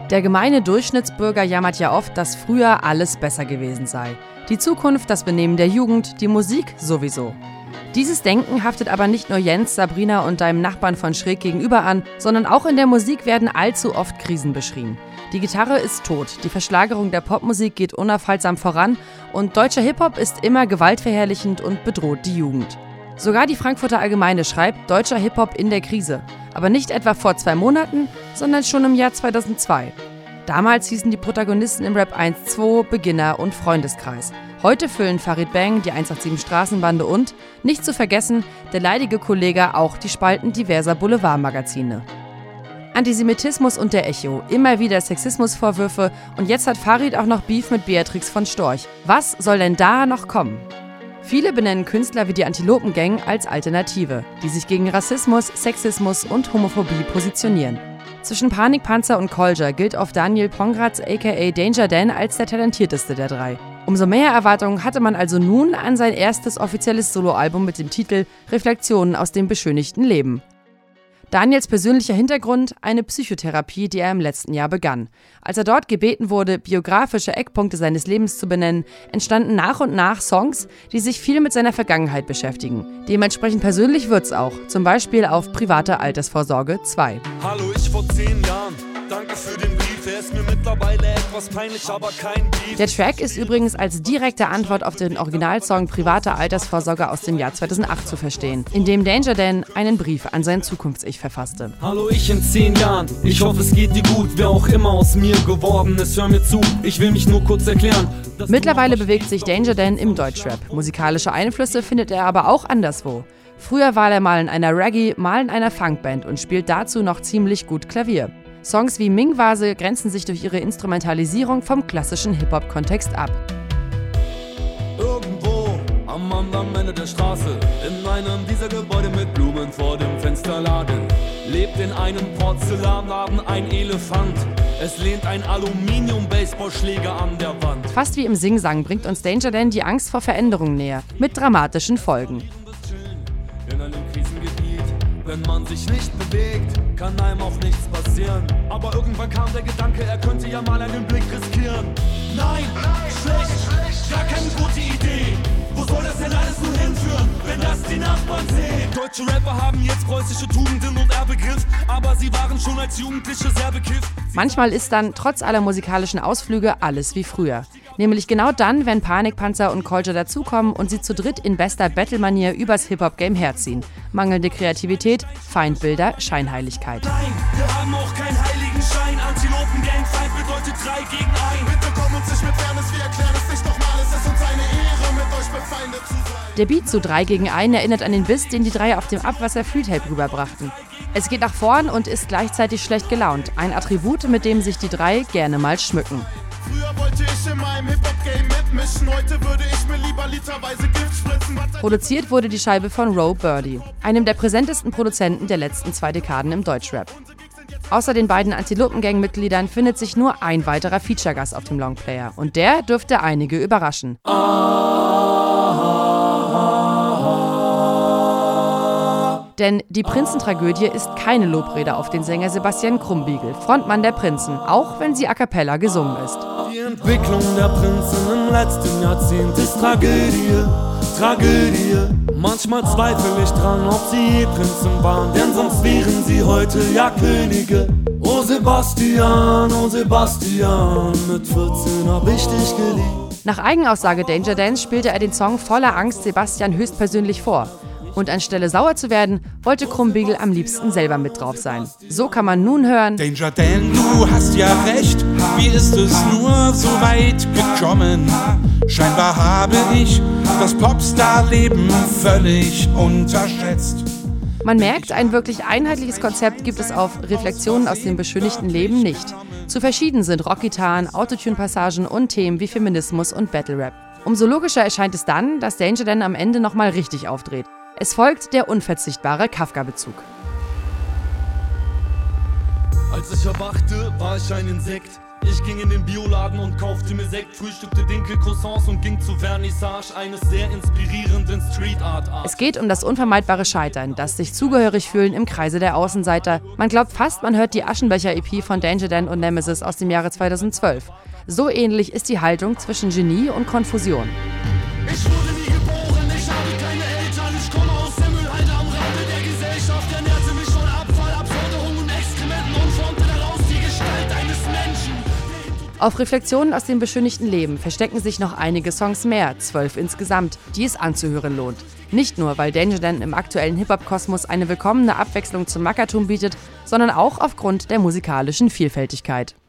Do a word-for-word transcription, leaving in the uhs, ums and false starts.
Der gemeine Durchschnittsbürger jammert ja oft, dass früher alles besser gewesen sei. Die Zukunft, das Benehmen der Jugend, die Musik sowieso. Dieses Denken haftet aber nicht nur Jens, Sabrina und deinem Nachbarn von schräg gegenüber an, sondern auch in der Musik werden allzu oft Krisen beschrieben. Die Gitarre ist tot, die Verschlagerung der Popmusik geht unaufhaltsam voran und deutscher Hip-Hop ist immer gewaltverherrlichend und bedroht die Jugend. Sogar die Frankfurter Allgemeine schreibt, deutscher Hip-Hop in der Krise. Aber nicht etwa vor zwei Monaten, sondern schon im Jahr zweitausendzwei. Damals hießen die Protagonisten im Rap eins zwei Beginner und Freundeskreis. Heute füllen Farid Bang, die hundertsiebenundachtzig Straßenbande und, nicht zu vergessen, der leidige Kollege auch die Spalten diverser Boulevardmagazine. Antisemitismus und der Echo, immer wieder Sexismusvorwürfe und jetzt hat Farid auch noch Beef mit Beatrix von Storch. Was soll denn da noch kommen? Viele benennen Künstler wie die Antilopen-Gang als Alternative, die sich gegen Rassismus, Sexismus und Homophobie positionieren. Zwischen Panikpanzer und Kolja gilt oft Daniel Pongratz aka Danger Dan als der talentierteste der drei. Umso mehr Erwartungen hatte man also nun an sein erstes offizielles Soloalbum mit dem Titel Reflexionen aus dem beschönigten Leben. Daniels persönlicher Hintergrund, eine Psychotherapie, die er im letzten Jahr begann. Als er dort gebeten wurde, biografische Eckpunkte seines Lebens zu benennen, entstanden nach und nach Songs, die sich viel mit seiner Vergangenheit beschäftigen. Dementsprechend persönlich wird's auch, zum Beispiel auf Private Altersvorsorge zwei. Hallo, ich vor zehn Jahren. Danke für den Brief, er ist mir mittlerweile etwas peinlich, aber kein Beef. Der Track ist übrigens als direkte Antwort auf den Originalsong Private Altersvorsorge aus dem Jahr zweitausendacht zu verstehen, in dem Danger Dan einen Brief an sein Zukunfts-Ich verfasste. Hallo, ich in zehn Jahren, ich hoffe es geht dir gut, wer auch immer aus mir geworden ist, hör mir zu, ich will mich nur kurz erklären. Mittlerweile bewegt sich Danger Dan im Deutschrap. Musikalische Einflüsse findet er aber auch anderswo. Früher war er mal in einer Reggae-, mal in einer Funkband und spielt dazu noch ziemlich gut Klavier. Songs wie Ming-Vase grenzen sich durch ihre Instrumentalisierung vom klassischen Hip-Hop-Kontext ab. Irgendwo am anderen Ende der Straße, in einem dieser Gebäude mit Blumen vor dem Fenster lagen, lebt in einem Porzellanladen ein Elefant. Es lehnt ein Aluminium-Baseballschläger an der Wand. Fast wie im Singsang bringt uns Danger Dan die Angst vor Veränderungen näher, mit dramatischen Folgen. In einem Krisengebiet, wenn man sich nicht bewegt, kann einem auch nichts passieren. Aber irgendwann kam der Gedanke, er könnte ja mal einen Blick riskieren. Nein, Nein schlecht, schlecht, gar keine gute Idee. Wo soll das denn alles nur hinführen, wenn das die Nachbarn sehen? Deutsche Rapper haben jetzt preußische Tugenden und Erbegriff, aber sie waren schon als Jugendliche sehr bekifft. Manchmal ist dann, trotz aller musikalischen Ausflüge, alles wie früher. Nämlich genau dann, wenn Panikpanzer und Kolja dazukommen und sie zu dritt in bester Battle-Manier übers Hip-Hop-Game herziehen. Mangelnde Kreativität, Feindbilder, Scheinheiligkeit. Nein, wir haben auch keinen Heiligenschein. Antilopen-Gang, Feind bedeutet drei gegen ein. Bitte komm uns nicht mit Fairness, wir erklären es nicht nochmal. Es ist uns eine Ehre, mit euch befeindet zu sein. Der Beat zu drei gegen einen erinnert an den Biss, den die drei auf dem Abwasser-Freetape rüberbrachten. Es geht nach vorn und ist gleichzeitig schlecht gelaunt. Ein Attribut, mit dem sich die drei gerne mal schmücken. Früher wollte ich in meinem Hip-Hop-Game mitmischen, heute würde ich mir lieber literweise Gift spritzen. Produziert wurde die Scheibe von Ro Birdie, einem der präsentesten Produzenten der letzten zwei Dekaden im Deutschrap. Außer den beiden Antilopen-Gang-Mitgliedern findet sich nur ein weiterer Feature-Gast auf dem Longplayer und der dürfte einige überraschen. Denn die Prinzentragödie ist keine Lobrede auf den Sänger Sebastian Krumbiegel, Frontmann der Prinzen, auch wenn sie a cappella gesungen ist. Die Entwicklung der Prinzen im letzten Jahrzehnt ist Tragödie, Tragödie. Manchmal zweifle ich dran, ob sie je Prinzen waren, denn sonst wären sie heute ja Könige. Oh Sebastian, oh Sebastian, mit vierzehn hab ich dich geliebt. Nach Eigenaussage Danger Dan spielte er den Song voller Angst Sebastian höchstpersönlich vor. Und anstelle sauer zu werden, wollte Krumbiegel am liebsten selber mit drauf sein. So kann man nun hören: Danger Dan, du hast ja recht, wie ist es nur so weit gekommen? Scheinbar habe ich das Popstar-Leben völlig unterschätzt. Man merkt, ein wirklich einheitliches Konzept gibt es auf Reflexionen aus dem beschönigten Leben nicht. Zu verschieden sind Rockgitarren, Autotune-Passagen und Themen wie Feminismus und Battle-Rap. Umso logischer erscheint es dann, dass Danger Dan am Ende nochmal richtig aufdreht. Es folgt der unverzichtbare Kafka-Bezug. Als ich erwachte, war ich ein Insekt. Ich ging in den Bioladen und kaufte mir Sekt, frühstückte Dinkelcroissants und ging zur Vernissage eines sehr inspirierenden Street Art Art. Es geht um das unvermeidbare Scheitern, das sich zugehörig fühlen im Kreise der Außenseiter. Man glaubt fast, man hört die Aschenbecher-E P von Danger Dan und Nemesis aus dem Jahre zweitausendzwölf. So ähnlich ist die Haltung zwischen Genie und Konfusion. Ich wurde nie geboren, ich habe keine Eltern, ich komme aus der Müllhalde am Rande der Gesellschaft, ernährte mich von Abfall, Absonderung und Exkrementen und formte daraus die Gestalt eines Menschen. Auf Reflexionen aus dem beschönigten Leben verstecken sich noch einige Songs mehr, zwölf insgesamt, die es anzuhören lohnt. Nicht nur, weil Danger Dan im aktuellen Hip-Hop-Kosmos eine willkommene Abwechslung zum Mackertum bietet, sondern auch aufgrund der musikalischen Vielfältigkeit.